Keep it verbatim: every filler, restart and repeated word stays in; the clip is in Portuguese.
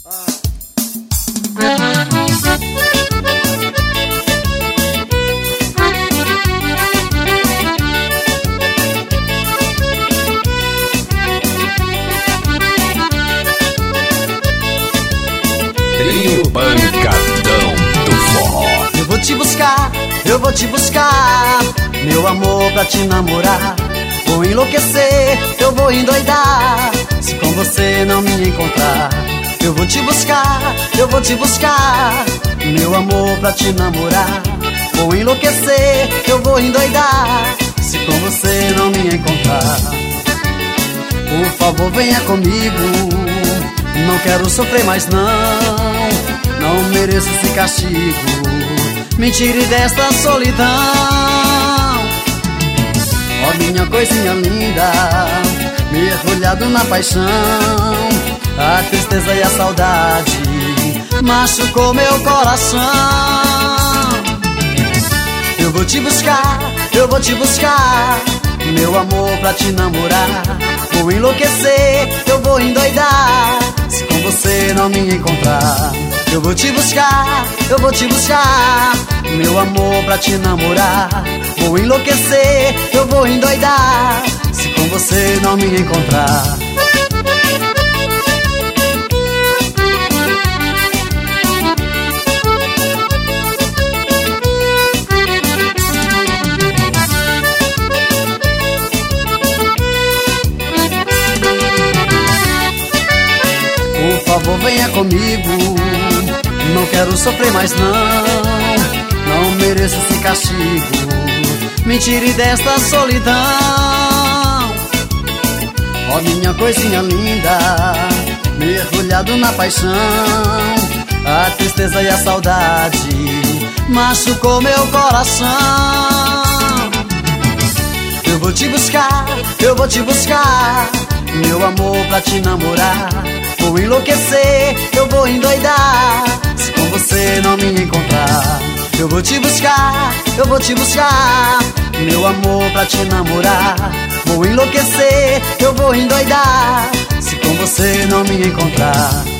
Trio Pancadão do Forró. Eu vou te buscar, eu vou te buscar, meu amor, pra te namorar. Vou enlouquecer, eu vou endoidar, se com você não me encontrar. Eu vou te buscar, eu vou te buscar, meu amor, pra te namorar. Vou enlouquecer, eu vou endoidar, se com você não me encontrar. Por favor, venha comigo, não quero sofrer mais não, não mereço esse castigo, me tire desta solidão. Ó minha coisinha linda, mergulhado na paixão, a tristeza e a saudade machucou meu coração. Eu vou te buscar, eu vou te buscar, meu amor, pra te namorar. Vou enlouquecer, eu vou endoidar, se com você não me encontrar. Eu vou te buscar, eu vou te buscar, meu amor, pra te namorar. Vou enlouquecer, eu vou endoidar, se com você não me encontrar. Por favor, venha comigo, não quero sofrer mais não, não mereço esse castigo, me tire desta solidão. Ó minha coisinha linda, mergulhado na paixão, a tristeza e a saudade machucou meu coração. Eu vou te buscar, eu vou te buscar, meu amor, pra te namorar. Vou enlouquecer, eu vou endoidar, se com você não me encontrar. Eu vou te buscar, eu vou te buscar, meu amor, pra te namorar. Vou enlouquecer, eu vou endoidar, se com você não me encontrar.